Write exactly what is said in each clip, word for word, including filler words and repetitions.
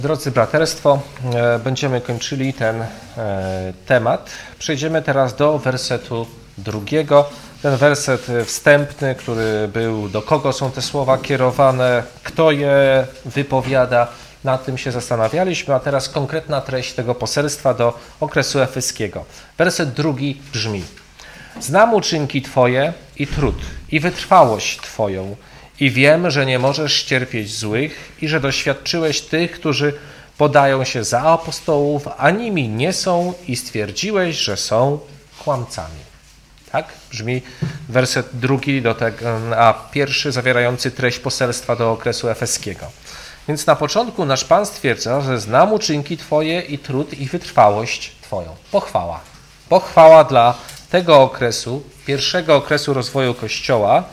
Drodzy braterstwo, będziemy kończyli ten temat. Przejdziemy teraz do wersetu drugiego. Ten werset wstępny, który był, do kogo są te słowa kierowane, kto je wypowiada, nad tym się zastanawialiśmy, a teraz konkretna treść tego poselstwa do okresu efeskiego. Werset drugi brzmi: znam uczynki Twoje i trud, i wytrwałość Twoją, i wiem, że nie możesz cierpieć złych i że doświadczyłeś tych, którzy podają się za apostołów, a nimi nie są, i stwierdziłeś, że są kłamcami. Tak brzmi werset drugi, do tego, a pierwszy zawierający treść poselstwa do okresu efeskiego. Więc na początku nasz Pan stwierdza, że znam uczynki Twoje i trud i wytrwałość Twoją. Pochwała. Pochwała dla tego okresu, pierwszego okresu rozwoju Kościoła,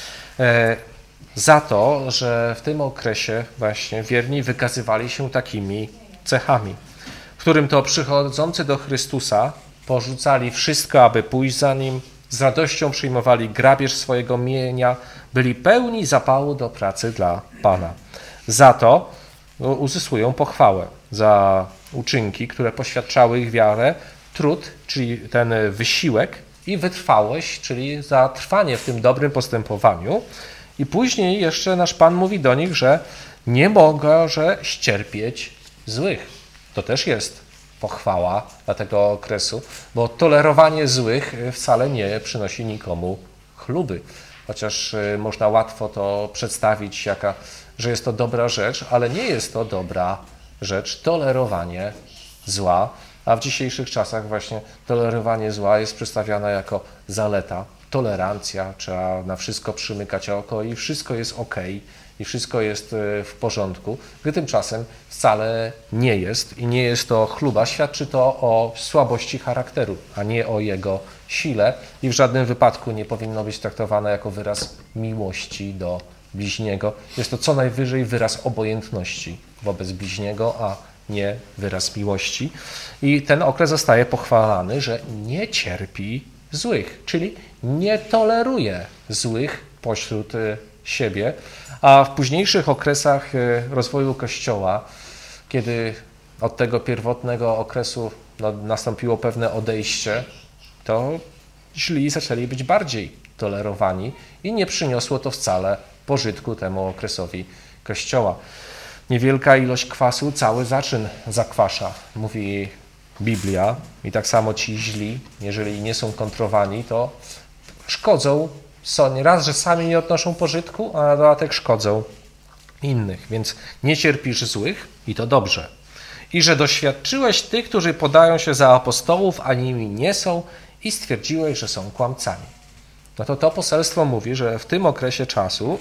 e, za to, że w tym okresie właśnie wierni wykazywali się takimi cechami, w którym to przychodzący do Chrystusa porzucali wszystko, aby pójść za Nim, z radością przyjmowali grabież swojego mienia, byli pełni zapału do pracy dla Pana. Za to uzyskują pochwałę, za uczynki, które poświadczały ich wiarę, trud, czyli ten wysiłek, i wytrwałość, czyli za trwanie w tym dobrym postępowaniu. I później jeszcze nasz Pan mówi do nich, że nie mogę że ścierpieć złych. To też jest pochwała dla tego okresu, bo tolerowanie złych wcale nie przynosi nikomu chluby. Chociaż można łatwo to przedstawić, jaka, że jest to dobra rzecz, ale nie jest to dobra rzecz tolerowanie zła, a w dzisiejszych czasach właśnie tolerowanie zła jest przedstawiane jako zaleta. Tolerancja, trzeba na wszystko przymykać oko i wszystko jest ok, i wszystko jest w porządku, gdy tymczasem wcale nie jest i nie jest to chluba. Świadczy to o słabości charakteru, a nie o jego sile, i w żadnym wypadku nie powinno być traktowane jako wyraz miłości do bliźniego. Jest to co najwyżej wyraz obojętności wobec bliźniego, a nie wyraz miłości. I ten okres zostaje pochwalany, że nie cierpi złych, czyli nie toleruje złych pośród siebie, a w późniejszych okresach rozwoju Kościoła, kiedy od tego pierwotnego okresu no, nastąpiło pewne odejście, to źli zaczęli być bardziej tolerowani i nie przyniosło to wcale pożytku temu okresowi Kościoła. Niewielka ilość kwasu cały zaczyn zakwasza, mówi Biblia, i tak samo ci źli, jeżeli nie są kontrowani, to szkodzą, są raz, że sami nie odnoszą pożytku, a na dodatek szkodzą innych. Więc nie cierpisz złych, i to dobrze. I że doświadczyłeś tych, którzy podają się za apostołów, a nimi nie są, i stwierdziłeś, że są kłamcami. No to to poselstwo mówi, że w tym okresie czasu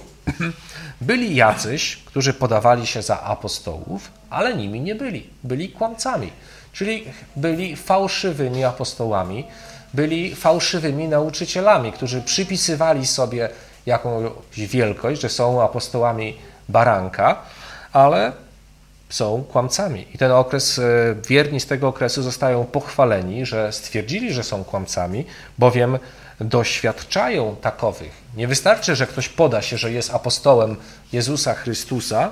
byli jacyś, którzy podawali się za apostołów, ale nimi nie byli. Byli kłamcami. Czyli byli fałszywymi apostołami, byli fałszywymi nauczycielami, którzy przypisywali sobie jakąś wielkość, że są apostołami baranka, ale są kłamcami. I ten okres, wierni z tego okresu zostają pochwaleni, że stwierdzili, że są kłamcami, bowiem doświadczają takowych. Nie wystarczy, że ktoś poda się, że jest apostołem Jezusa Chrystusa,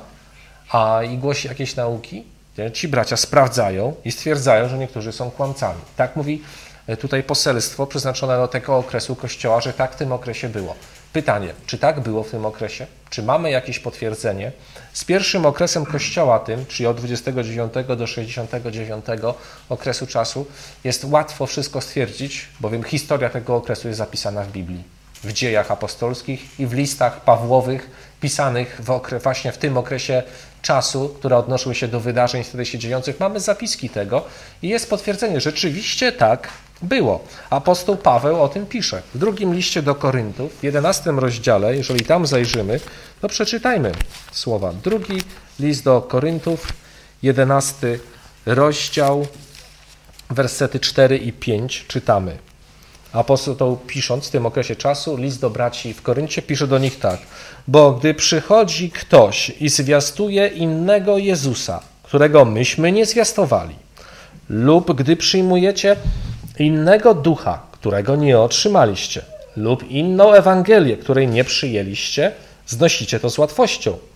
a i głosi jakieś nauki. Ci bracia sprawdzają i stwierdzają, że niektórzy są kłamcami. Tak mówi tutaj poselstwo przeznaczone do tego okresu Kościoła, że tak w tym okresie było. Pytanie, czy tak było w tym okresie? Czy mamy jakieś potwierdzenie? Z pierwszym okresem Kościoła tym, czyli od dwudziestego dziewiątego do sześćdziesiątego dziewiątego okresu czasu, jest łatwo wszystko stwierdzić, bowiem historia tego okresu jest zapisana w Biblii, w dziejach apostolskich i w listach Pawłowych pisanych w okre, właśnie w tym okresie czasu, które odnoszły się do wydarzeń wtedy się dziejących. Mamy zapiski tego i jest potwierdzenie, że rzeczywiście tak było. Apostoł Paweł o tym pisze. W drugim liście do Koryntów, w jedenastym rozdziale, jeżeli tam zajrzymy, to przeczytajmy słowa. Drugi list do Koryntów, jedenasty rozdział, wersety cztery i pięć czytamy. Apostoł, pisząc w tym okresie czasu list do braci w Koryncie, pisze do nich tak: bo gdy przychodzi ktoś i zwiastuje innego Jezusa, którego myśmy nie zwiastowali, lub gdy przyjmujecie innego ducha, którego nie otrzymaliście, lub inną Ewangelię, której nie przyjęliście, znosicie to z łatwością.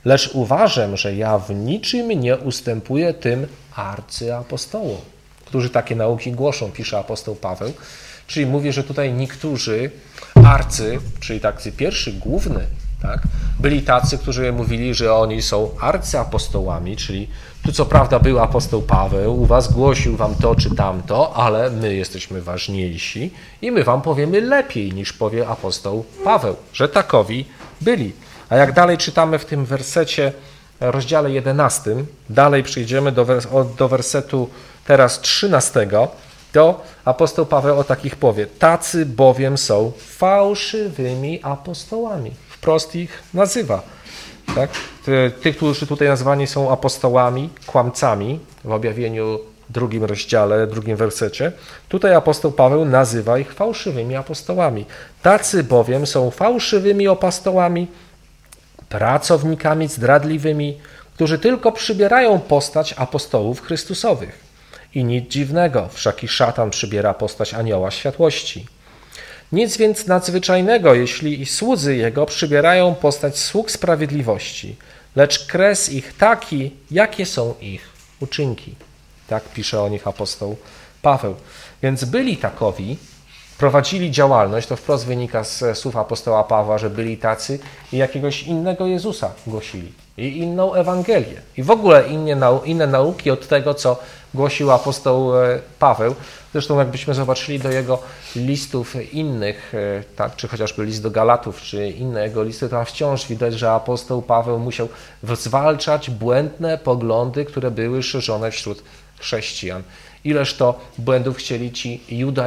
Lecz uważam, że ja w niczym nie ustępuję tym arcyapostołom, którzy takie nauki głoszą, pisze apostoł Paweł. Czyli mówi, że tutaj niektórzy arcy, czyli tacy pierwszy, główny, tak, byli tacy, którzy mówili, że oni są arcyapostołami, czyli tu co prawda był apostoł Paweł, u was głosił wam to czy tamto, ale my jesteśmy ważniejsi i my wam powiemy lepiej niż powie apostoł Paweł, że takowi byli. A jak dalej czytamy w tym wersecie, rozdziale jedenastym, dalej przejdziemy do, do wersetu teraz trzynastego, to apostoł Paweł o takich powie: tacy bowiem są fałszywymi apostołami. Wprost ich nazywa. Tak? Tych, którzy tutaj nazwani są apostołami, kłamcami w objawieniu drugim rozdziale, drugim wersecie. Tutaj apostoł Paweł nazywa ich fałszywymi apostołami. Tacy bowiem są fałszywymi apostołami, pracownikami zdradliwymi, którzy tylko przybierają postać apostołów Chrystusowych. I nic dziwnego, wszak i szatan przybiera postać anioła światłości. Nic więc nadzwyczajnego, jeśli i słudzy jego przybierają postać sług sprawiedliwości, lecz kres ich taki, jakie są ich uczynki. Tak pisze o nich apostoł Paweł. Więc byli takowi, prowadzili działalność, to wprost wynika z słów apostoła Pawła, że byli tacy i jakiegoś innego Jezusa głosili i inną Ewangelię i w ogóle inne, inne nauki od tego, co głosił apostoł Paweł. Zresztą jakbyśmy zobaczyli do jego listów innych, tak, czy chociażby list do Galatów, czy inne jego listy, to wciąż widać, że apostoł Paweł musiał zwalczać błędne poglądy, które były szerzone wśród chrześcijan. Ileż to błędów chcieli ci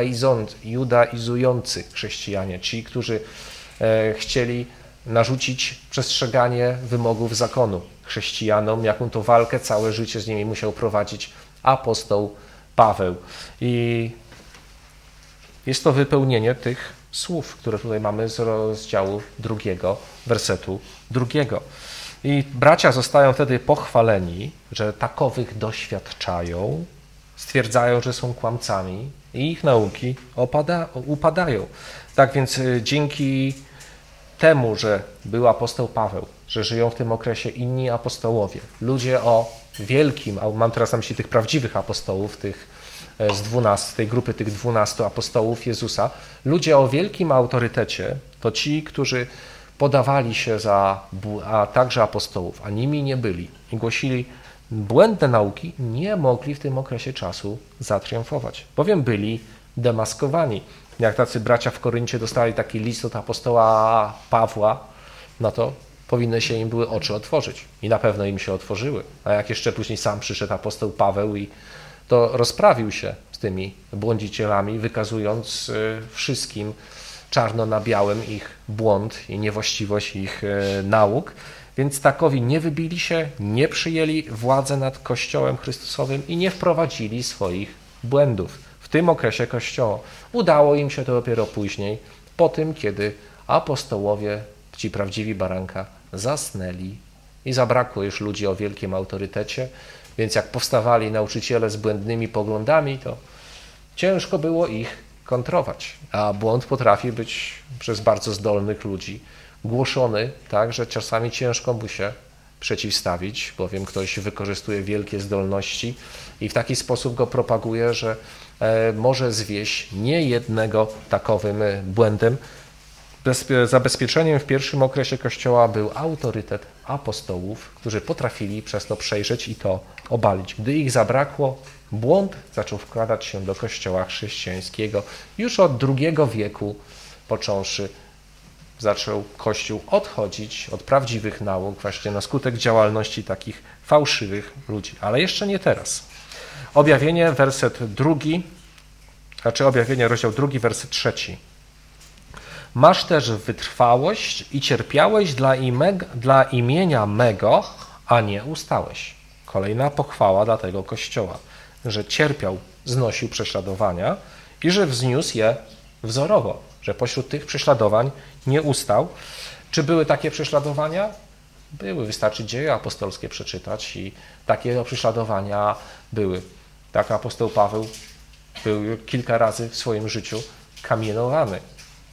judaizujący chrześcijanie, ci, którzy chcieli narzucić przestrzeganie wymogów zakonu chrześcijanom, jaką to walkę całe życie z nimi musiał prowadzić apostoł Paweł. I jest to wypełnienie tych słów, które tutaj mamy z rozdziału drugiego, wersetu drugiego. I bracia zostają wtedy pochwaleni, że takowych doświadczają, stwierdzają, że są kłamcami i ich nauki opada, upadają. Tak więc dzięki temu, że był apostoł Paweł, że żyją w tym okresie inni apostołowie, ludzie o wielkim, mam teraz na myśli tych prawdziwych apostołów, tych z dwunastu, tej grupy tych dwunastu apostołów Jezusa, ludzie o wielkim autorytecie, to ci, którzy podawali się za, a także apostołów, a nimi nie byli i głosili błędne nauki, nie mogli w tym okresie czasu zatriumfować, bowiem byli demaskowani. Jak tacy bracia w Koryncie dostali taki list od apostoła Pawła, no to powinny się im były oczy otworzyć i na pewno im się otworzyły. A jak jeszcze później sam przyszedł apostoł Paweł i to rozprawił się z tymi błądzicielami, wykazując wszystkim czarno na białym ich błąd i niewłaściwość ich nauk. Więc takowi nie wybili się, nie przyjęli władzy nad Kościołem Chrystusowym i nie wprowadzili swoich błędów. W tym okresie Kościoła udało im się to dopiero później, po tym, kiedy apostołowie, ci prawdziwi baranka, zasnęli i zabrakło już ludzi o wielkim autorytecie, więc jak powstawali nauczyciele z błędnymi poglądami, to ciężko było ich kontrować, a błąd potrafi być przez bardzo zdolnych ludzi głoszony tak, że czasami ciężko mu się przeciwstawić, bowiem ktoś wykorzystuje wielkie zdolności i w taki sposób go propaguje, że może zwieść niejednego takowym błędem. Zabezpieczeniem w pierwszym okresie Kościoła był autorytet apostołów, którzy potrafili przez to przejrzeć i to obalić. Gdy ich zabrakło, błąd zaczął wkradać się do Kościoła chrześcijańskiego. Już od drugiego wieku począwszy zaczął Kościół odchodzić od prawdziwych nauk właśnie na skutek działalności takich fałszywych ludzi. Ale jeszcze nie teraz. Objawienie, werset drugi, znaczy objawienie, rozdział drugi, werset trzeci. Masz też wytrwałość i cierpiałeś dla, imeg, dla imienia mego, a nie ustałeś. Kolejna pochwała dla tego Kościoła, że cierpiał, znosił prześladowania i że wzniósł je wzorowo, że pośród tych prześladowań nie ustał. Czy były takie prześladowania? Były. Wystarczy dzieje apostolskie przeczytać i takie prześladowania były. Tak apostoł Paweł był kilka razy w swoim życiu kamienowany.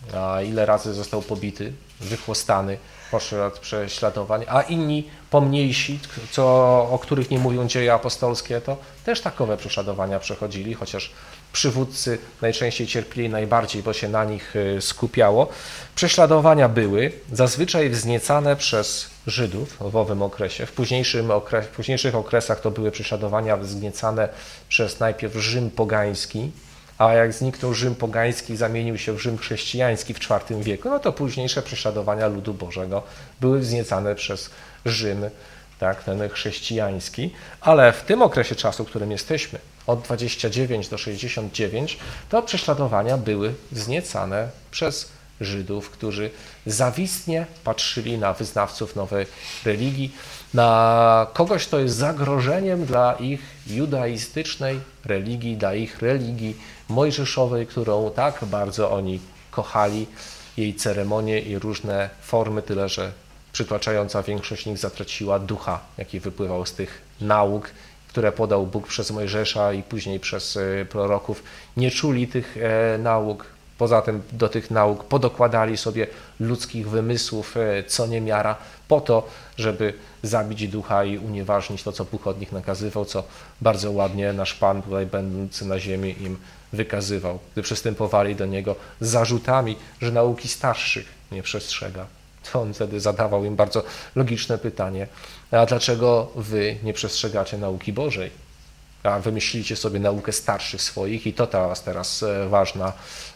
a ile razy został pobity, wychłostany, poszedł prześladowań, a inni pomniejsi, co, o których nie mówią dzieje apostolskie, to też takowe prześladowania przechodzili, chociaż przywódcy najczęściej cierpieli najbardziej, bo się na nich skupiało. Prześladowania były zazwyczaj wzniecane przez Żydów w owym okresie. W, późniejszym okres, w późniejszych okresach to były prześladowania wzniecane przez najpierw Rzym pogański, a jak zniknął Rzym pogański, zamienił się w Rzym chrześcijański w czwartym wieku, no to późniejsze prześladowania ludu Bożego były wzniecane przez Rzym, tak, ten chrześcijański, ale w tym okresie czasu, w którym jesteśmy, od dwudziestego dziewiątego do sześćdziesiątego dziewiątego, to prześladowania były wzniecane przez Żydów, którzy zawistnie patrzyli na wyznawców nowej religii, na kogoś, kto jest zagrożeniem dla ich judaistycznej religii, dla ich religii mojżeszowej, którą tak bardzo oni kochali, jej ceremonie i różne formy, tyle że przytłaczająca większość z nich zatraciła ducha, jaki wypływał z tych nauk, które podał Bóg przez Mojżesza i później przez proroków. Nie czuli tych nauk, poza tym do tych nauk podokładali sobie ludzkich wymysłów co niemiara po to, żeby zabić ducha i unieważnić to, co Bóg od nich nakazywał, co bardzo ładnie nasz Pan tutaj będący na ziemi im wykazywał, gdy przystępowali do Niego z zarzutami, że nauki starszych nie przestrzega. To on wtedy zadawał im bardzo logiczne pytanie, a dlaczego wy nie przestrzegacie nauki Bożej? A wymyślicie sobie naukę starszych swoich i to teraz, teraz ważna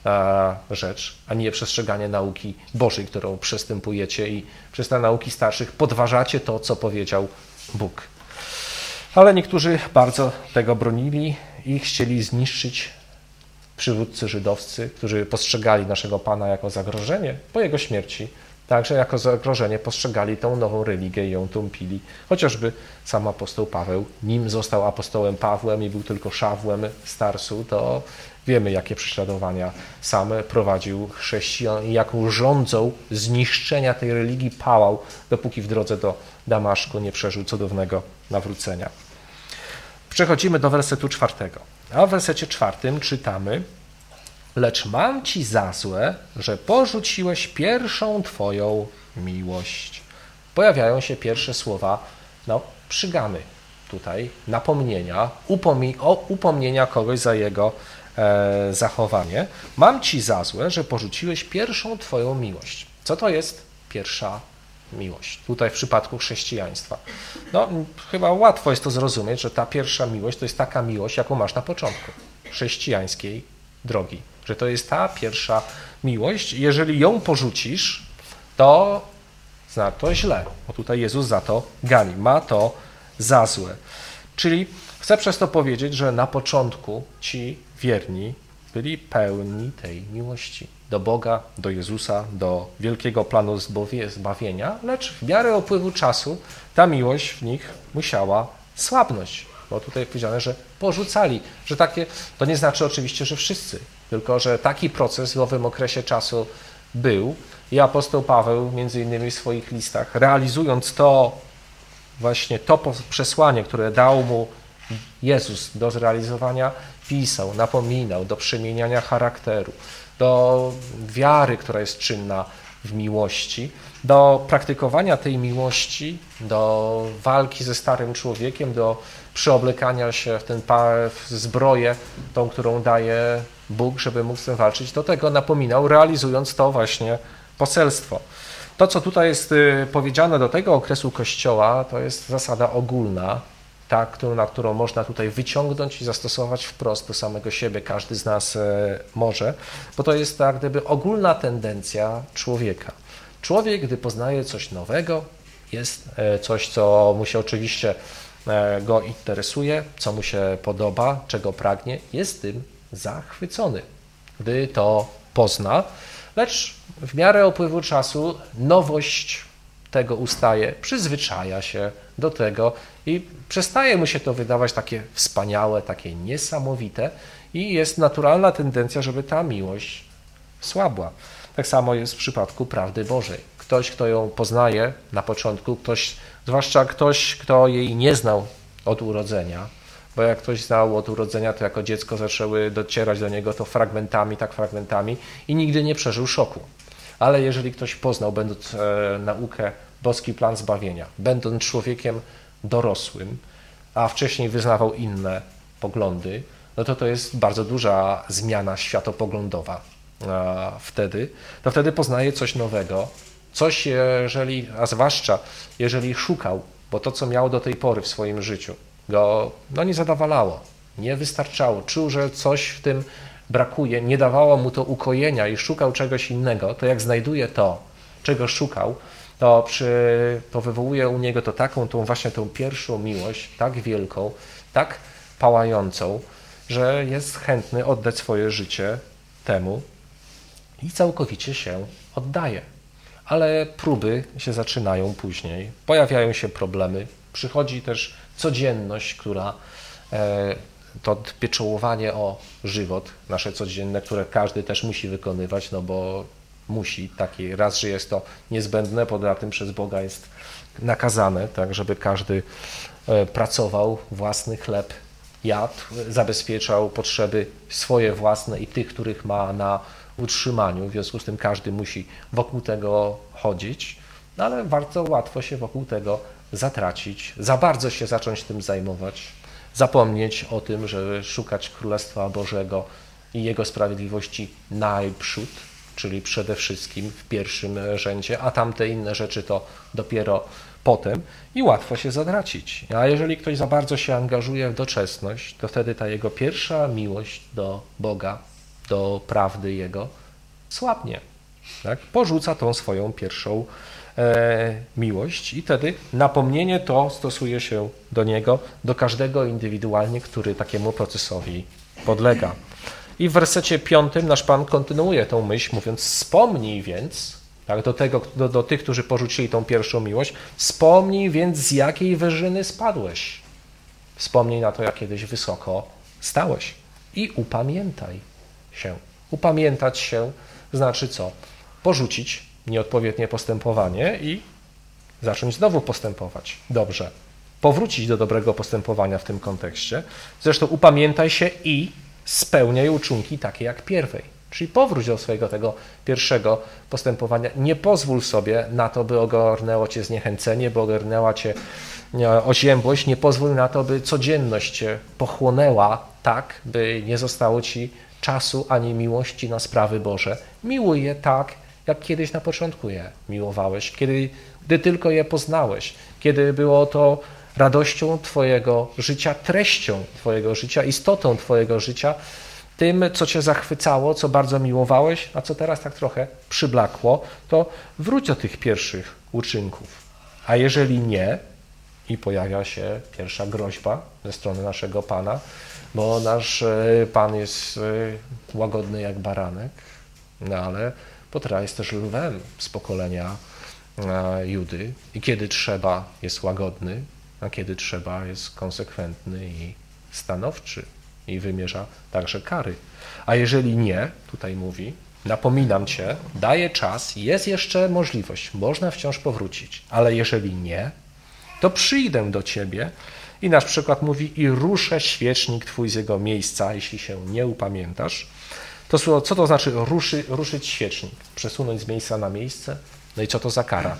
rzecz, a nie przestrzeganie nauki Bożej, którą przystępujecie i przez te nauki starszych podważacie to, co powiedział Bóg. Ale niektórzy bardzo tego bronili i chcieli zniszczyć przywódcy żydowscy, którzy postrzegali naszego Pana jako zagrożenie po Jego śmierci. Także jako zagrożenie postrzegali tą nową religię i ją tąpili. Chociażby sam apostoł Paweł, nim został apostołem Pawłem i był tylko Szawłem z Tarsu, to wiemy, jakie prześladowania sam prowadził chrześcijan i jaką rządzą zniszczenia tej religii pałał, dopóki w drodze do Damaszku nie przeżył cudownego nawrócenia. Przechodzimy do wersetu czwartego. A w wersecie czwartym czytamy: lecz mam ci za złe, że porzuciłeś pierwszą twoją miłość. Pojawiają się pierwsze słowa, no, przygany tutaj, napomnienia, upomni- o upomnienia kogoś za jego e, zachowanie. Mam ci za złe, że porzuciłeś pierwszą twoją miłość. Co to jest pierwsza miłość? Tutaj w przypadku chrześcijaństwa. No, chyba łatwo jest to zrozumieć, że ta pierwsza miłość to jest taka miłość, jaką masz na początku chrześcijańskiej drogi. Że to jest ta pierwsza miłość. Jeżeli ją porzucisz, to zna to źle, bo tutaj Jezus za to gani. Ma to za złe. Czyli chcę przez to powiedzieć, że na początku ci wierni byli pełni tej miłości do Boga, do Jezusa, do wielkiego planu zbawienia, lecz w miarę upływu czasu ta miłość w nich musiała słabnąć. Bo tutaj powiedziane, że porzucali, że takie, to nie znaczy oczywiście, że wszyscy, tylko że taki proces w owym okresie czasu był i apostoł Paweł między innymi w swoich listach, realizując to właśnie to przesłanie, które dał mu Jezus do zrealizowania, pisał, napominał do przemieniania charakteru, do wiary, która jest czynna w miłości, do praktykowania tej miłości, do walki ze starym człowiekiem, do przyoblekania się w tę zbroję, tą, którą daje Bóg, żeby mógł z tym walczyć. Do tego napominał, realizując to właśnie poselstwo. To, co tutaj jest powiedziane do tego okresu Kościoła, to jest zasada ogólna, ta, na którą można tutaj wyciągnąć i zastosować wprost do samego siebie. Każdy z nas może, bo to jest tak gdyby ogólna tendencja człowieka. Człowiek, gdy poznaje coś nowego, jest coś, co mu się oczywiście go interesuje, co mu się podoba, czego pragnie, jest tym zachwycony, gdy to pozna, lecz w miarę upływu czasu nowość tego ustaje, przyzwyczaja się do tego i przestaje mu się to wydawać takie wspaniałe, takie niesamowite i jest naturalna tendencja, żeby ta miłość słabła. Tak samo jest w przypadku prawdy Bożej. Ktoś, kto ją poznaje na początku, ktoś, zwłaszcza ktoś, kto jej nie znał od urodzenia, bo jak ktoś znał od urodzenia, to jako dziecko zaczęły docierać do niego to fragmentami, tak fragmentami i nigdy nie przeżył szoku. Ale jeżeli ktoś poznał, będąc e, naukę, boski plan zbawienia, będąc człowiekiem dorosłym, a wcześniej wyznawał inne poglądy, no to to jest bardzo duża zmiana światopoglądowa a wtedy, to wtedy poznaje coś nowego, coś, jeżeli, a zwłaszcza jeżeli szukał, bo to, co miał do tej pory w swoim życiu, go no, nie zadowalało, nie wystarczało, czuł, że coś w tym brakuje, nie dawało mu to ukojenia i szukał czegoś innego, to jak znajduje to, czego szukał, to, przy, to wywołuje u niego to taką, tą właśnie tą pierwszą miłość, tak wielką, tak pałającą, że jest chętny oddać swoje życie temu i całkowicie się oddaje. Ale próby się zaczynają później, pojawiają się problemy, przychodzi też codzienność, która e, to pieczołowanie o żywot nasze codzienne, które każdy też musi wykonywać, no bo musi, taki raz, że jest to niezbędne, poza tym przez Boga jest nakazane, tak, żeby każdy pracował, własny chleb jadł, zabezpieczał potrzeby swoje własne i tych, których ma na utrzymaniu, w związku z tym każdy musi wokół tego chodzić, no ale bardzo łatwo się wokół tego zatracić, za bardzo się zacząć tym zajmować, zapomnieć o tym, żeby szukać Królestwa Bożego i Jego sprawiedliwości najprzód, czyli przede wszystkim w pierwszym rzędzie, a tamte inne rzeczy to dopiero potem i łatwo się zatracić. A jeżeli ktoś za bardzo się angażuje w doczesność, to wtedy ta jego pierwsza miłość do Boga, do prawdy Jego słabnie. Tak? Porzuca tą swoją pierwszą e, miłość i wtedy napomnienie to stosuje się do niego, do każdego indywidualnie, który takiemu procesowi podlega. I w wersecie piątym nasz Pan kontynuuje tą myśl, mówiąc: wspomnij więc, tak, do, tego, do, do tych, którzy porzucili tą pierwszą miłość, wspomnij więc, z jakiej wyżyny spadłeś. Wspomnij na to, jak kiedyś wysoko stałeś i upamiętaj się. Upamiętać się znaczy co? Porzucić nieodpowiednie postępowanie i zacząć znowu postępować dobrze. Powrócić do dobrego postępowania w tym kontekście. Zresztą upamiętaj się i spełniaj uczynki takie jak pierwej. Czyli powróć do swojego tego pierwszego postępowania. Nie pozwól sobie na to, by ogarnęło cię zniechęcenie, by ogarnęła cię oziębłość. Nie pozwól na to, by codzienność cię pochłonęła tak, by nie zostało ci czasu ani miłości na sprawy Boże. Miłuj je tak, jak kiedyś na początku je miłowałeś, kiedy, gdy tylko je poznałeś, kiedy było to radością twojego życia, treścią twojego życia, istotą twojego życia, tym, co cię zachwycało, co bardzo miłowałeś, a co teraz tak trochę przyblakło, to wróć do tych pierwszych uczynków. A jeżeli nie, i pojawia się pierwsza groźba ze strony naszego Pana, bo nasz Pan jest łagodny jak baranek, no ale potra jest też lwem z pokolenia Judy i kiedy trzeba jest łagodny, a kiedy trzeba jest konsekwentny i stanowczy i wymierza także kary. A jeżeli nie, tutaj mówi, napominam cię, daję czas, jest jeszcze możliwość, można wciąż powrócić, ale jeżeli nie, to przyjdę do ciebie i nasz przykład mówi i ruszę świecznik twój z jego miejsca, jeśli się nie upamiętasz. To słowo, co to znaczy ruszy, ruszyć świecznik? Przesunąć z miejsca na miejsce? No i co to za kara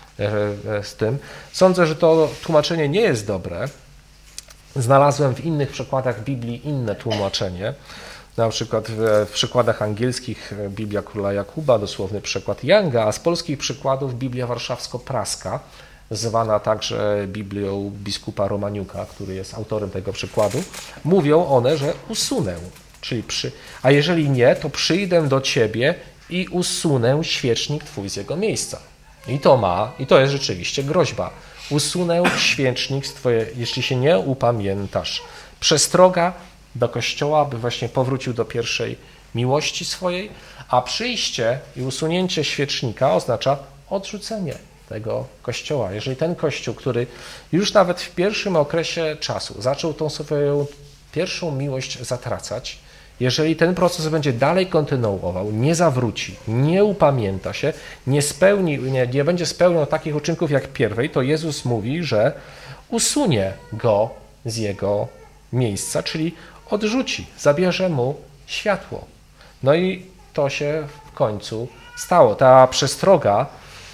z tym? Sądzę, że to tłumaczenie nie jest dobre. Znalazłem w innych przekładach Biblii inne tłumaczenie. Na przykład w przykładach angielskich Biblia Króla Jakuba, dosłowny przekład Younga, a z polskich przykładów Biblia Warszawsko-Praska, zwana także Biblią biskupa Romaniuka, który jest autorem tego przykładu, mówią one, że usunę, czyli przy, a jeżeli nie, to przyjdę do ciebie i usunę świecznik twój z jego miejsca. I to ma, i to jest rzeczywiście groźba. Usunę świecznik z twoje, jeśli się nie upamiętasz. Przestroga do Kościoła, by właśnie powrócił do pierwszej miłości swojej, a przyjście i usunięcie świecznika oznacza odrzucenie tego Kościoła. Jeżeli ten Kościół, który już nawet w pierwszym okresie czasu zaczął tą swoją pierwszą miłość zatracać, jeżeli ten proces będzie dalej kontynuował, nie zawróci, nie upamięta się, nie spełni, nie, nie będzie spełniał takich uczynków jak pierwej, to Jezus mówi, że usunie go z jego miejsca, czyli odrzuci, zabierze mu światło. No i to się w końcu stało. Ta przestroga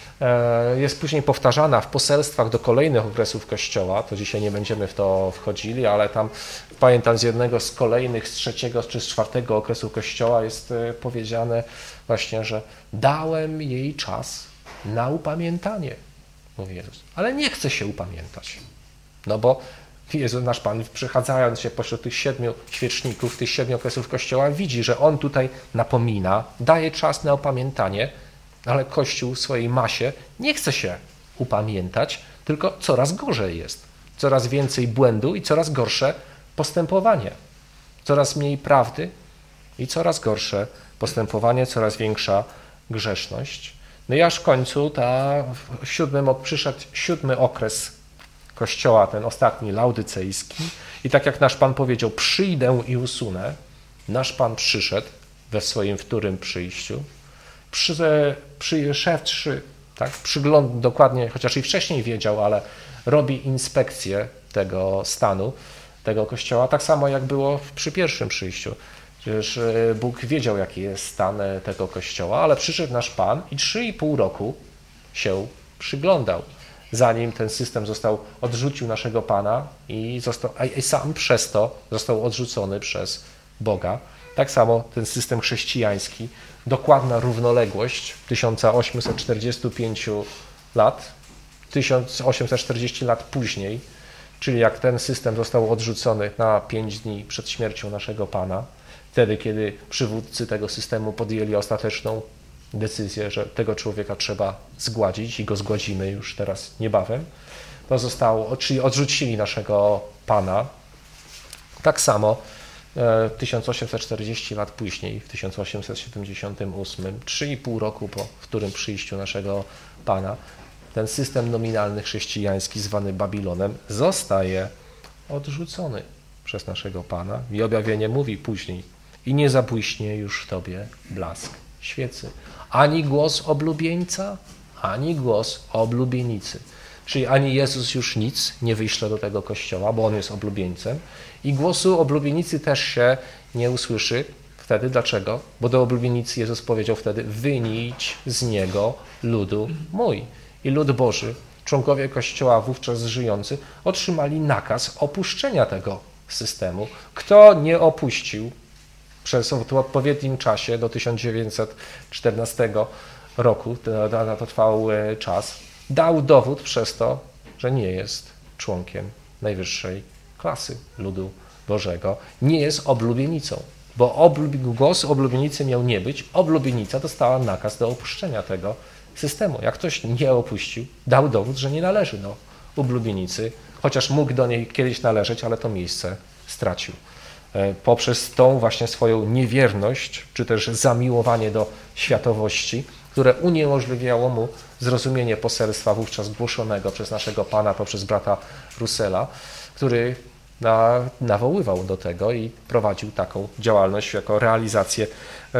jest później powtarzana w poselstwach do kolejnych okresów Kościoła, to dzisiaj nie będziemy w to wchodzili, ale tam pamiętam z jednego z kolejnych, z trzeciego czy z czwartego okresu Kościoła jest powiedziane właśnie, że dałem jej czas na upamiętanie, mówi Jezus, ale nie chce się upamiętać, no bo Jezus, nasz Pan, przechadzając się pośród tych siedmiu świeczników, tych siedmiu okresów Kościoła, widzi, że On tutaj napomina, daje czas na upamiętanie, ale Kościół w swojej masie nie chce się upamiętać, tylko coraz gorzej jest. Coraz więcej błędu i coraz gorsze postępowanie. Coraz mniej prawdy i coraz gorsze postępowanie, coraz większa grzeszność. No i aż w końcu ta, w siódmym, przyszedł siódmy okres Kościoła, ten ostatni, laudycejski. I tak jak nasz Pan powiedział, przyjdę i usunę, nasz Pan przyszedł we swoim wtórym przyjściu. Przy, przyszedłszy, tak, przygląd dokładnie, chociaż i wcześniej wiedział, ale robi inspekcję tego stanu, tego Kościoła, tak samo jak było przy pierwszym przyjściu. Przecież Bóg wiedział, jaki jest stan tego Kościoła, ale przyszedł nasz Pan i trzy i pół roku się przyglądał, zanim ten system został, odrzucił naszego Pana i, został, a i sam przez to został odrzucony przez Boga. Tak samo ten system chrześcijański, dokładna równoległość tysiąc osiemset czterdzieści pięć lat, tysiąc osiemset czterdzieści lat później, czyli jak ten system został odrzucony na pięć dni przed śmiercią naszego Pana, wtedy, kiedy przywódcy tego systemu podjęli ostateczną decyzję, że tego człowieka trzeba zgładzić i go zgładzimy już teraz niebawem, to zostało, czyli odrzucili naszego Pana. Tak samo tysiąc osiemset czterdzieści lat później, w tysiąc osiemset siedemdziesiątym ósmym, trzy i pół roku po wtórym przyjściu naszego Pana, ten system nominalny chrześcijański zwany Babilonem zostaje odrzucony przez naszego Pana. I objawienie mówi później: i nie zabłyśnie już w tobie blask świecy. Ani głos oblubieńca, ani głos oblubienicy. Czyli ani Jezus już nic nie wyśle do tego Kościoła, bo On jest oblubieńcem, i głosu oblubienicy też się nie usłyszy. Wtedy dlaczego? Bo do oblubienicy Jezus powiedział wtedy: wynijdź z niego ludu mój. I lud Boży, członkowie Kościoła wówczas żyjący, otrzymali nakaz opuszczenia tego systemu. Kto nie opuścił przez w odpowiednim czasie do tysiąc dziewięćset czternastego roku, na to trwał czas, dał dowód przez to, że nie jest członkiem najwyższej klasy ludu Bożego, nie jest oblubienicą, bo oblub, głos oblubienicy miał nie być, oblubienica dostała nakaz do opuszczenia tego systemu. Jak ktoś nie opuścił, dał dowód, że nie należy do oblubienicy, chociaż mógł do niej kiedyś należeć, ale to miejsce stracił. Poprzez tą właśnie swoją niewierność, czy też zamiłowanie do światowości, które uniemożliwiało mu zrozumienie poselstwa wówczas głoszonego przez naszego Pana poprzez brata Russella, który na, nawoływał do tego i prowadził taką działalność jako realizację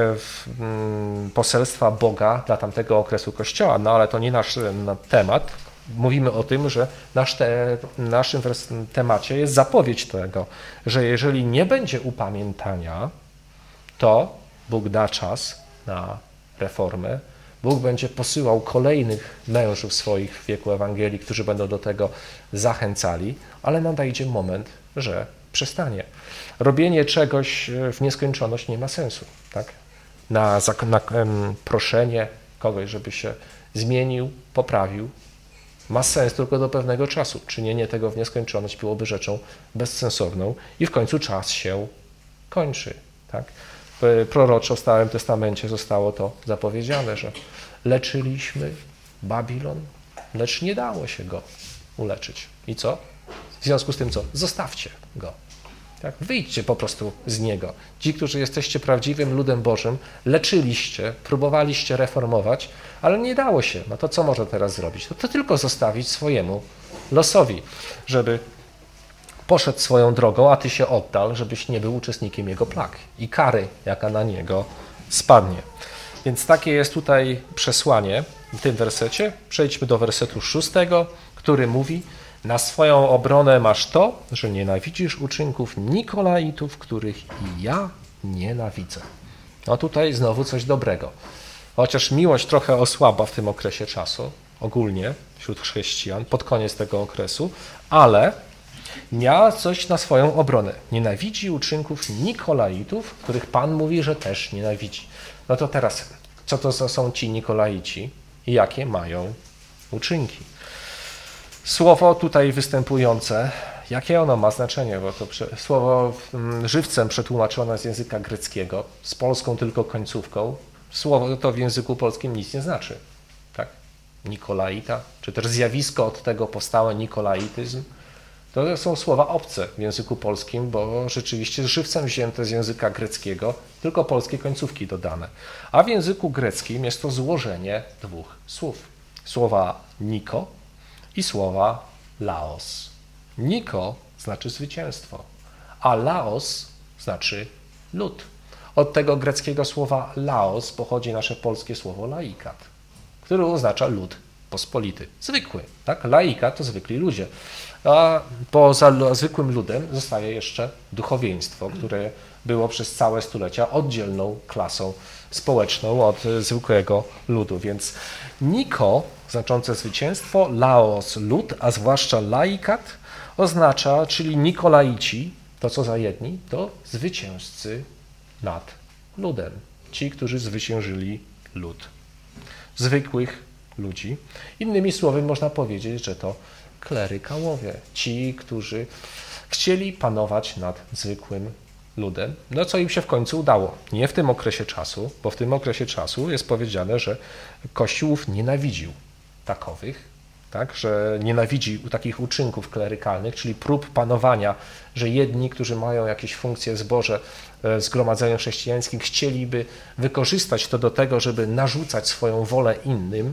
poselstwa Boga dla tamtego okresu Kościoła. No ale to nie nasz temat. Mówimy o tym, że nasz te, w naszym temacie jest zapowiedź tego, że jeżeli nie będzie upamiętania, to Bóg da czas na reformę. Bóg będzie posyłał kolejnych mężów swoich w wieku Ewangelii, którzy będą do tego zachęcali, ale nadejdzie moment, że przestanie. Robienie czegoś w nieskończoność nie ma sensu. Tak? Na, na proszenie kogoś, żeby się zmienił, poprawił, ma sens tylko do pewnego czasu. Czynienie tego w nieskończoność byłoby rzeczą bezsensowną i w końcu czas się kończy. Tak? Proroczo w Starym Testamencie zostało to zapowiedziane, że leczyliśmy Babilon, lecz nie dało się go uleczyć. I co? W związku z tym co? Zostawcie go. Tak? Wyjdźcie po prostu z niego. Ci, którzy jesteście prawdziwym ludem Bożym, leczyliście, próbowaliście reformować, ale nie dało się. No to co można teraz zrobić? No to tylko zostawić swojemu losowi, żeby poszedł swoją drogą, a ty się oddal, żebyś nie był uczestnikiem jego plag i kary, jaka na niego spadnie. Więc takie jest tutaj przesłanie w tym wersecie. Przejdźmy do wersetu szóstego, który mówi: Na swoją obronę masz to, że nienawidzisz uczynków Nikolaitów, których i ja nienawidzę. No tutaj znowu coś dobrego. Chociaż miłość trochę osłabła w tym okresie czasu, ogólnie wśród chrześcijan, pod koniec tego okresu, ale miała coś na swoją obronę. Nienawidzi uczynków Nikolaitów, których Pan mówi, że też nienawidzi. No to teraz, co to są ci Nikolaici i jakie mają uczynki? Słowo tutaj występujące, jakie ono ma znaczenie, bo to słowo żywcem przetłumaczone z języka greckiego, z polską tylko końcówką, słowo to w języku polskim nic nie znaczy. Tak? Nikolaita, czy też zjawisko od tego powstałe nikolaityzm, to są słowa obce w języku polskim, bo rzeczywiście żywcem wzięte z języka greckiego, tylko polskie końcówki dodane. A w języku greckim jest to złożenie dwóch słów. Słowa niko i słowa laos. Niko znaczy zwycięstwo, a laos znaczy lud. Od tego greckiego słowa laos pochodzi nasze polskie słowo laikat, które oznacza lud pospolity, zwykły. Tak? Laikat to zwykli ludzie. A poza zwykłym ludem zostaje jeszcze duchowieństwo, które było przez całe stulecia oddzielną klasą społeczną od zwykłego ludu. Więc niko, znaczące zwycięstwo, laos, lud, a zwłaszcza laikat, oznacza, czyli Nikolaici, to co za jedni, to zwycięzcy nad ludem. Ci, którzy zwyciężyli lud. Zwykłych ludzi. Innymi słowy można powiedzieć, że to klerykałowie. Ci, którzy chcieli panować nad zwykłym ludem. No co im się w końcu udało. Nie w tym okresie czasu, bo w tym okresie czasu jest powiedziane, że Kościół nienawidził takowych, tak, że nienawidzi takich uczynków klerykalnych, czyli prób panowania, że jedni, którzy mają jakieś funkcje w zborze, w zgromadzeniu chrześcijańskim, chcieliby wykorzystać to do tego, żeby narzucać swoją wolę innym,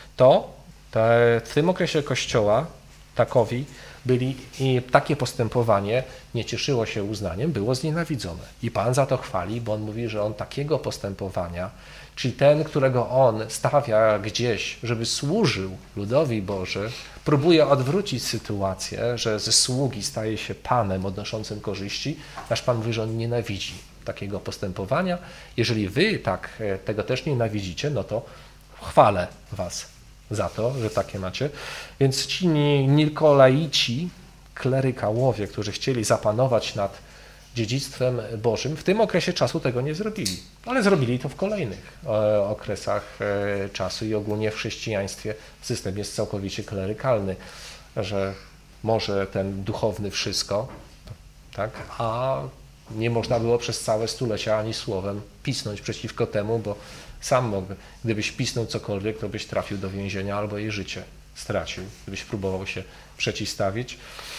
to te, w tym okresie Kościoła takowi byli i takie postępowanie nie cieszyło się uznaniem, było znienawidzone. I Pan za to chwali, bo On mówi, że On takiego postępowania, czyli ten, którego On stawia gdzieś, żeby służył ludowi Boży, próbuje odwrócić sytuację, że ze sługi staje się Panem odnoszącym korzyści. Nasz Pan mówi, że On nienawidzi takiego postępowania. Jeżeli wy tak tego też nienawidzicie, no to chwalę was za to, że takie macie. Więc ci Nikolaici, klerykałowie, którzy chcieli zapanować nad dziedzictwem Bożym, w tym okresie czasu tego nie zrobili. Ale zrobili to w kolejnych okresach czasu i ogólnie w chrześcijaństwie system jest całkowicie klerykalny, że może ten duchowny wszystko, tak, a nie można było przez całe stulecia ani słowem pisnąć przeciwko temu, bo sam mógł, gdybyś pisnął cokolwiek, to byś trafił do więzienia albo jej życie stracił, gdybyś próbował się przeciwstawić.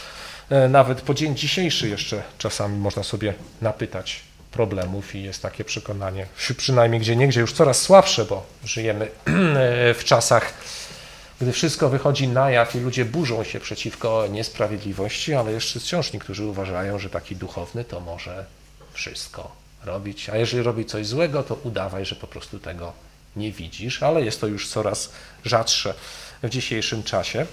Nawet po dzień dzisiejszy jeszcze czasami można sobie napytać problemów i jest takie przekonanie, przynajmniej gdzie niegdzie już coraz słabsze, bo żyjemy w czasach, gdy wszystko wychodzi na jaw i ludzie burzą się przeciwko niesprawiedliwości, ale jeszcze wciąż niektórzy uważają, że taki duchowny to może wszystko robić, a jeżeli robi coś złego, to udawaj, że po prostu tego nie widzisz, ale jest to już coraz rzadsze w dzisiejszym czasie.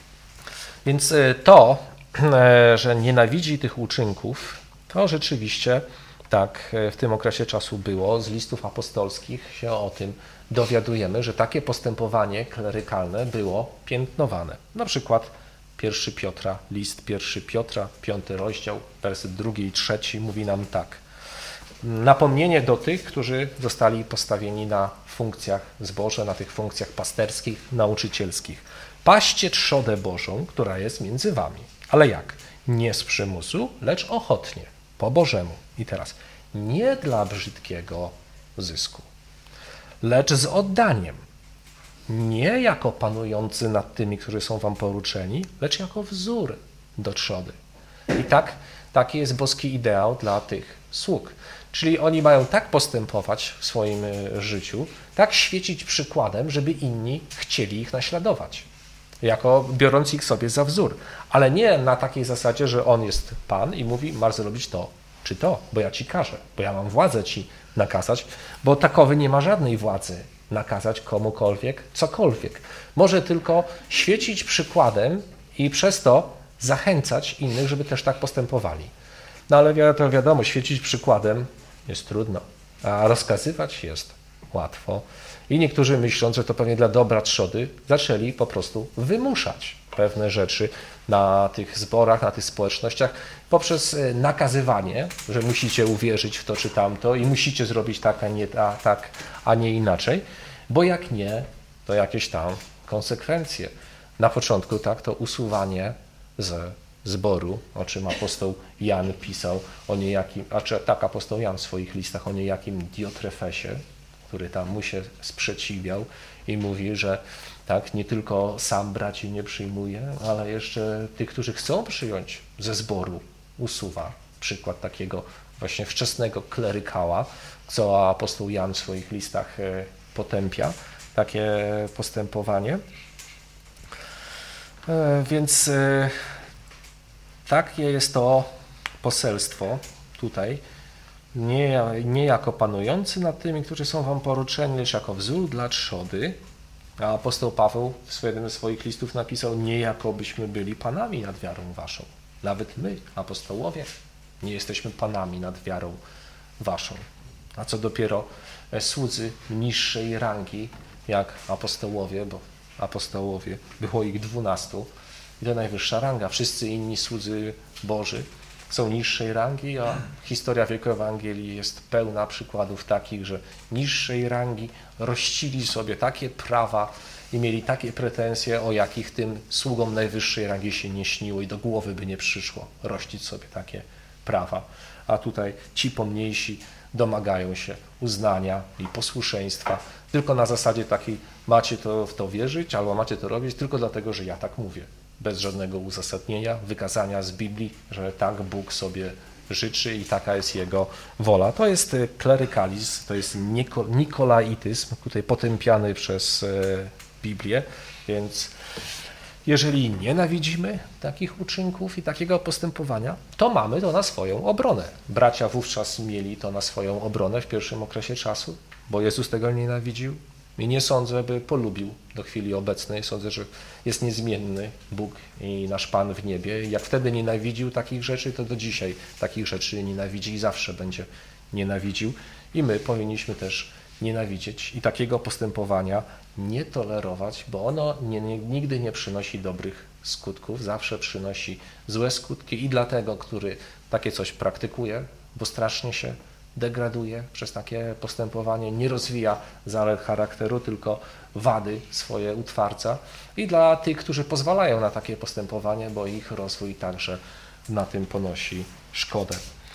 Więc to, że nienawidzi tych uczynków, to rzeczywiście tak w tym okresie czasu było. Z listów apostolskich się o tym dowiadujemy, że takie postępowanie klerykalne było piętnowane. Na przykład pierwszy Piotra, list pierwszy Piotra, piąty rozdział, werset drugi i trzeci mówi nam tak. Napomnienie do tych, którzy zostali postawieni na funkcjach zboże, na tych funkcjach pasterskich, nauczycielskich. Paście trzodę Bożą, która jest między wami. Ale jak? Nie z przymusu, lecz ochotnie, po Bożemu. I teraz, nie dla brzydkiego zysku, lecz z oddaniem. Nie jako panujący nad tymi, którzy są wam poruczeni, lecz jako wzór do trzody. I tak, taki jest boski ideał dla tych sług. Czyli oni mają tak postępować w swoim życiu, tak świecić przykładem, żeby inni chcieli ich naśladować, jako biorąc ich sobie za wzór. Ale nie na takiej zasadzie, że on jest Pan i mówi, masz zrobić to czy to, bo ja ci każę, bo ja mam władzę ci nakazać, bo takowy nie ma żadnej władzy nakazać komukolwiek cokolwiek. Może tylko świecić przykładem i przez to zachęcać innych, żeby też tak postępowali. No ale to wiadomo, świecić przykładem jest trudno, a rozkazywać jest łatwo. I niektórzy myśląc, że to pewnie dla dobra trzody, zaczęli po prostu wymuszać pewne rzeczy na tych zborach, na tych społecznościach poprzez nakazywanie, że musicie uwierzyć w to czy tamto i musicie zrobić tak, a nie, a, tak, a nie inaczej, bo jak nie, to jakieś tam konsekwencje. Na początku tak to usuwanie ze zboru, o czym apostoł Jan pisał, o niejakim, a czy tak apostoł Jan w swoich listach, o niejakim Diotrefesie, który tam mu się sprzeciwiał i mówi, że tak, nie tylko sam braci nie przyjmuje, ale jeszcze tych, którzy chcą przyjąć ze zboru, usuwa. Przykład takiego właśnie wczesnego klerykała, co apostoł Jan w swoich listach potępia, takie postępowanie. Więc takie jest to poselstwo tutaj, nie, nie jako panujący nad tymi, którzy są wam poruczeni, lecz jako wzór dla trzody. A apostoł Paweł w jednym ze swoich listów napisał, nie jakobyśmy byli panami nad wiarą waszą. Nawet my, apostołowie, nie jesteśmy panami nad wiarą waszą. A co dopiero słudzy niższej rangi, jak apostołowie, bo apostołowie było ich dwunastu, i to najwyższa ranga. Wszyscy inni słudzy Boży są niższej rangi, a historia wielkiej Ewangelii jest pełna przykładów takich, że niższej rangi rościli sobie takie prawa i mieli takie pretensje, o jakich tym sługom najwyższej rangi się nie śniło i do głowy by nie przyszło rościć sobie takie prawa. A tutaj ci pomniejsi domagają się uznania i posłuszeństwa tylko na zasadzie takiej, macie to w to wierzyć albo macie to robić tylko dlatego, że ja tak mówię. Bez żadnego uzasadnienia, wykazania z Biblii, że tak Bóg sobie życzy i taka jest Jego wola. To jest klerykalizm, to jest nikolaityzm, tutaj potępiany przez Biblię, więc jeżeli nienawidzimy takich uczynków i takiego postępowania, to mamy to na swoją obronę. Bracia wówczas mieli to na swoją obronę w pierwszym okresie czasu, bo Jezus tego nienawidził. I nie sądzę, by polubił do chwili obecnej. Sądzę, że jest niezmienny Bóg i nasz Pan w niebie. Jak wtedy nienawidził takich rzeczy, to do dzisiaj takich rzeczy nienawidzi i zawsze będzie nienawidził. I my powinniśmy też nienawidzieć i takiego postępowania nie tolerować, bo ono nie, nie, nigdy nie przynosi dobrych skutków, zawsze przynosi złe skutki i dla tego, który takie coś praktykuje, bo strasznie się degraduje przez takie postępowanie, nie rozwija zalet charakteru, tylko wady swoje utwardza i dla tych, którzy pozwalają na takie postępowanie, bo ich rozwój także na tym ponosi szkodę.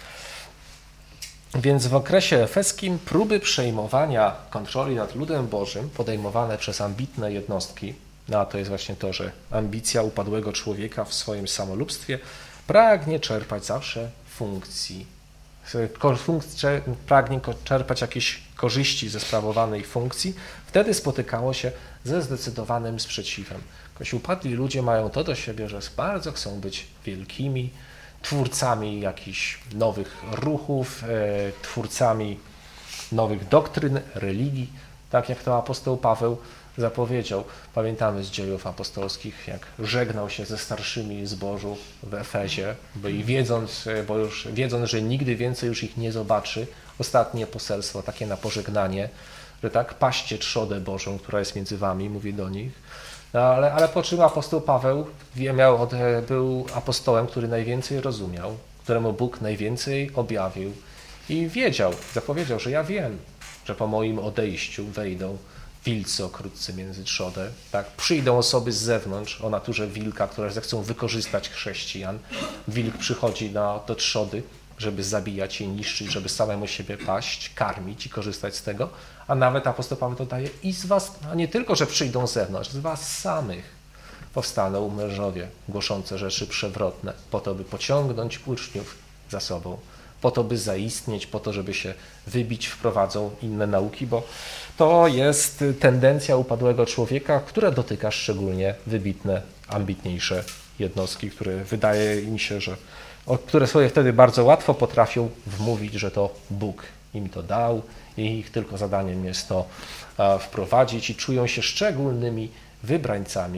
Więc w okresie efeskim próby przejmowania kontroli nad ludem Bożym podejmowane przez ambitne jednostki, no a to jest właśnie to, że ambicja upadłego człowieka w swoim samolubstwie pragnie czerpać zawsze funkcji pragnie czerpać jakieś korzyści ze sprawowanej funkcji, wtedy spotykało się ze zdecydowanym sprzeciwem. Jakoś upadli ludzie mają to do siebie, że bardzo chcą być wielkimi twórcami jakichś nowych ruchów, twórcami nowych doktryn, religii, tak jak to apostoł Paweł zapowiedział. Pamiętamy z dziejów apostolskich, jak żegnał się ze starszymi zboru w Efezie, bo i wiedząc, bo już wiedząc, że nigdy więcej już ich nie zobaczy, ostatnie poselstwo, takie na pożegnanie, że tak, paście trzodę Bożą, która jest między wami, mówi do nich. No ale, ale po czym apostoł Paweł miał, był apostołem, który najwięcej rozumiał, któremu Bóg najwięcej objawił i wiedział, zapowiedział, że ja wiem, że po moim odejściu wejdą wilcy okrutcy między trzodę, tak? Przyjdą osoby z zewnątrz o naturze wilka, które zechcą wykorzystać chrześcijan. Wilk przychodzi na, do trzody, żeby zabijać i niszczyć, żeby samemu siebie paść, karmić i korzystać z tego, a nawet apostoł Paweł dodaje i z was, a nie tylko, że przyjdą z zewnątrz, z was samych powstaną mężowie głoszące rzeczy przewrotne, po to, by pociągnąć uczniów za sobą, po to, by zaistnieć, po to, żeby się wybić, wprowadzą inne nauki, bo to jest tendencja upadłego człowieka, która dotyka szczególnie wybitne, ambitniejsze jednostki, które wydaje im się, że które sobie wtedy bardzo łatwo potrafią wmówić, że to Bóg im to dał i ich tylko zadaniem jest to wprowadzić i czują się szczególnymi wybrańcami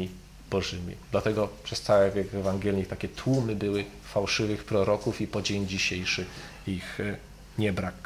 bożymi. Dlatego przez cały wiek Ewangelii takie tłumy były fałszywych proroków i po dzień dzisiejszy ich nie brak.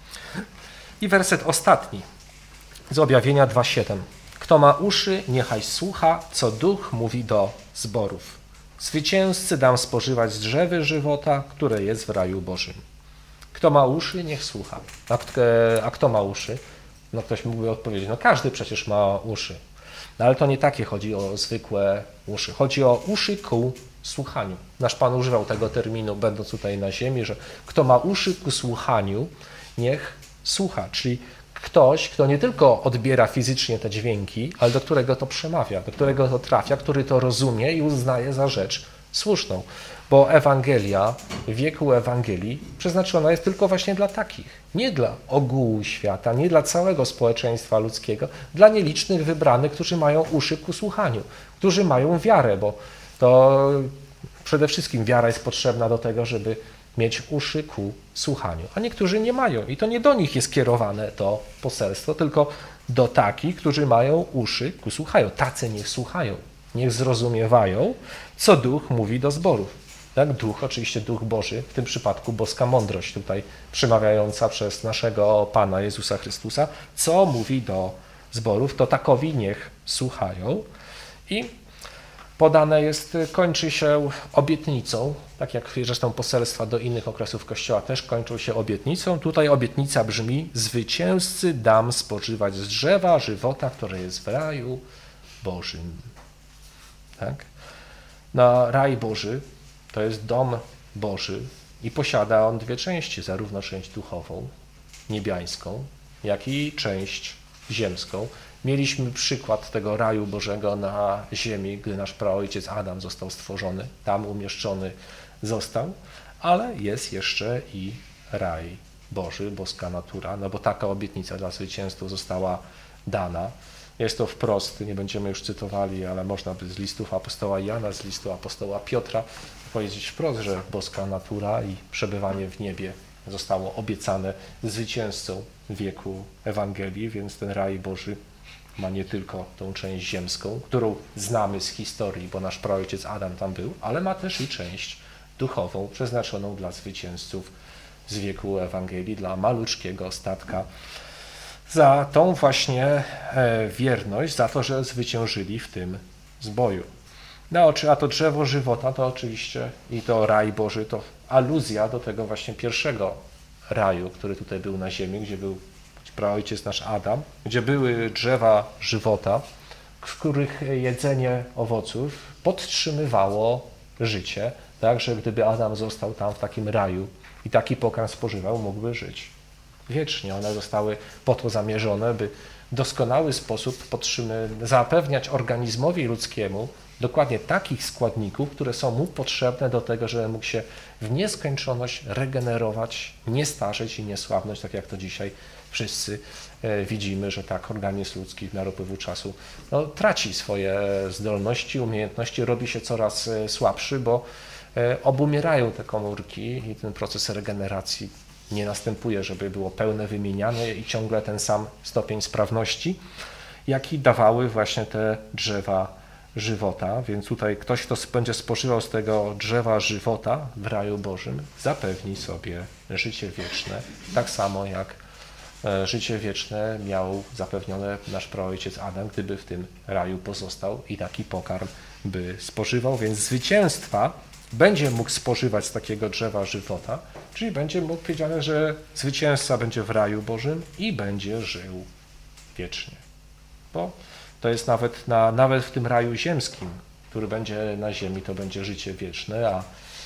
I werset ostatni z Objawienia dwa siedem. Kto ma uszy, niechaj słucha, co Duch mówi do zborów. Zwycięzcy dam spożywać z drzewy żywota, które jest w raju Bożym. Kto ma uszy, niech słucha. A kto, a kto ma uszy? No ktoś mógłby odpowiedzieć, no każdy przecież ma uszy. No ale to nie takie chodzi o zwykłe uszy. Chodzi o uszy ku słuchaniu. Nasz Pan używał tego terminu, będąc tutaj na ziemi, że kto ma uszy ku słuchaniu, niech słucha. Czyli ktoś, kto nie tylko odbiera fizycznie te dźwięki, ale do którego to przemawia, do którego to trafia, który to rozumie i uznaje za rzecz słuszną. Bo Ewangelia, wieku Ewangelii przeznaczona jest tylko właśnie dla takich. Nie dla ogółu świata, nie dla całego społeczeństwa ludzkiego, dla nielicznych wybranych, którzy mają uszy ku słuchaniu, którzy mają wiarę, bo to przede wszystkim wiara jest potrzebna do tego, żeby mieć uszy ku słuchaniu. A niektórzy nie mają i to nie do nich jest kierowane to poselstwo, tylko do takich, którzy mają uszy ku słuchaniu. Tacy niech słuchają, niech zrozumiewają, co Duch mówi do zborów. Tak? Duch, oczywiście Duch Boży, w tym przypadku boska mądrość tutaj przemawiająca przez naszego Pana Jezusa Chrystusa, co mówi do zborów, to takowi niech słuchają. I podane jest, kończy się obietnicą, tak jak zresztą poselstwa do innych okresów Kościoła też kończą się obietnicą. Tutaj obietnica brzmi: zwycięzcy dam spożywać z drzewa żywota, które jest w raju Bożym. Tak? Na raj Boży to jest dom Boży i posiada on dwie części, zarówno część duchową, niebiańską, jak i część ziemską. Mieliśmy przykład tego raju Bożego na ziemi, gdy nasz praojciec Adam został stworzony, tam umieszczony został, ale jest jeszcze i raj Boży, boska natura, no bo taka obietnica dla zwycięzców została dana. Jest to wprost, nie będziemy już cytowali, ale można by z listów apostoła Jana, z listu apostoła Piotra powiedzieć wprost, że boska natura i przebywanie w niebie zostało obiecane zwycięzcą wieku Ewangelii, więc ten raj Boży ma nie tylko tą część ziemską, którą znamy z historii, bo nasz praojciec Adam tam był, ale ma też i część duchową, przeznaczoną dla zwycięzców z wieku Ewangelii, dla maluczkiego statka, za tą właśnie wierność, za to, że zwyciężyli w tym zboju. No, a to drzewo żywota to oczywiście i to raj Boży to aluzja do tego właśnie pierwszego raju, który tutaj był na ziemi, gdzie był praojciec nasz Adam, gdzie były drzewa żywota, w których jedzenie owoców podtrzymywało życie, tak, że gdyby Adam został tam w takim raju i taki pokarm spożywał, mógłby żyć wiecznie. One zostały po to zamierzone, by w doskonały sposób podtrzymy, zapewniać organizmowi ludzkiemu dokładnie takich składników, które są mu potrzebne do tego, żeby mógł się w nieskończoność regenerować, nie starzeć i nie słabnąć, tak jak to dzisiaj wszyscy widzimy, że tak organizm ludzki w miarę upływu czasu no, traci swoje zdolności, umiejętności, robi się coraz słabszy, bo obumierają te komórki i ten proces regeneracji nie następuje, żeby było pełne wymieniane i ciągle ten sam stopień sprawności, jaki dawały właśnie te drzewa żywota, więc tutaj ktoś, kto będzie spożywał z tego drzewa żywota w raju Bożym, zapewni sobie życie wieczne, tak samo jak życie wieczne miał zapewnione nasz praojciec Adam, gdyby w tym raju pozostał i taki pokarm by spożywał, więc zwycięstwa będzie mógł spożywać z takiego drzewa żywota, czyli będzie mógł powiedziane, że zwycięzca będzie w raju Bożym i będzie żył wiecznie. Bo to jest nawet, na, nawet w tym raju ziemskim, który będzie na ziemi, to będzie życie wieczne, a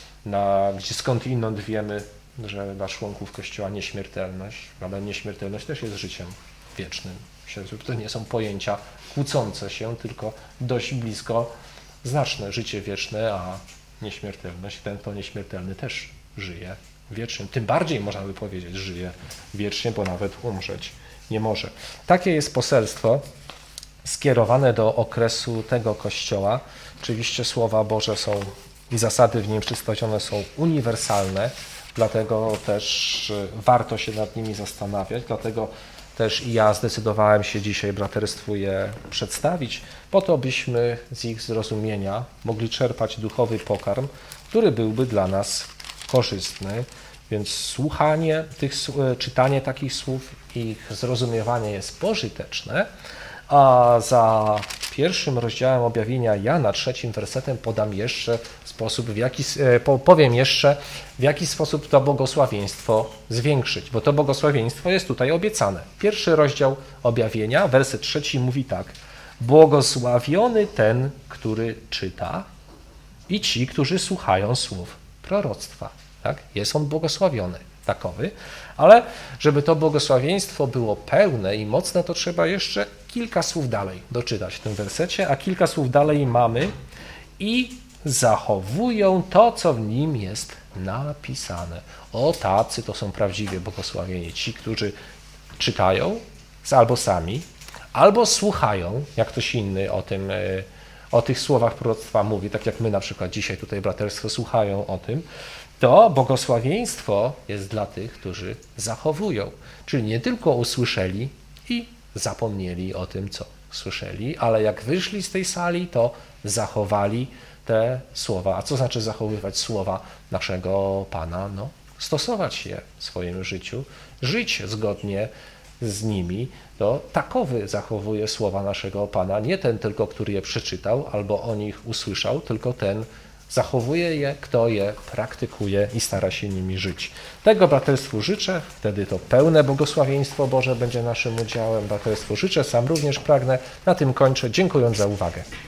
na, gdzie skąd inąd wiemy, że dla członków Kościoła nieśmiertelność, ale nieśmiertelność też jest życiem wiecznym. To nie są pojęcia kłócące się, tylko dość blisko znaczne. Życie wieczne, a nieśmiertelność, ten kto nieśmiertelny też żyje wiecznie. Tym bardziej można by powiedzieć, żyje wiecznie, bo nawet umrzeć nie może. Takie jest poselstwo skierowane do okresu tego Kościoła. Oczywiście słowa Boże są i zasady w nim przedstawione są uniwersalne, dlatego też warto się nad nimi zastanawiać, dlatego też i ja zdecydowałem się dzisiaj braterstwu je przedstawić, po to byśmy z ich zrozumienia mogli czerpać duchowy pokarm, który byłby dla nas korzystny. Więc słuchanie tych, czytanie takich słów i ich zrozumiewanie jest pożyteczne, a za pierwszym rozdziałem objawienia Jana, trzecim wersetem podam jeszcze sposób, w jaki, powiem jeszcze, w jaki sposób to błogosławieństwo zwiększyć, bo to błogosławieństwo jest tutaj obiecane. Pierwszy rozdział objawienia, werset trzeci mówi tak: błogosławiony ten, który czyta i ci, którzy słuchają słów proroctwa. Tak? Jest on błogosławiony, takowy, ale żeby to błogosławieństwo było pełne i mocne, to trzeba jeszcze kilka słów dalej doczytać w tym wersecie, a kilka słów dalej mamy i zachowują to, co w nim jest napisane. O, tacy to są prawdziwie błogosławieni, ci, którzy czytają albo sami, albo słuchają, jak ktoś inny o tym, o tych słowach proroctwa mówi, tak jak my na przykład dzisiaj tutaj braterstwo słuchają o tym, to błogosławieństwo jest dla tych, którzy zachowują. Czyli nie tylko usłyszeli i zapomnieli o tym, co słyszeli, ale jak wyszli z tej sali, to zachowali te słowa. A co znaczy zachowywać słowa naszego Pana? No, stosować je w swoim życiu, żyć zgodnie z nimi. To takowy zachowuje słowa naszego Pana, nie ten tylko, który je przeczytał albo o nich usłyszał, tylko ten zachowuje je, kto je praktykuje i stara się nimi żyć. Tego braterstwu życzę, wtedy to pełne błogosławieństwo Boże będzie naszym udziałem. Braterstwu życzę, sam również pragnę. Na tym kończę, dziękując za uwagę.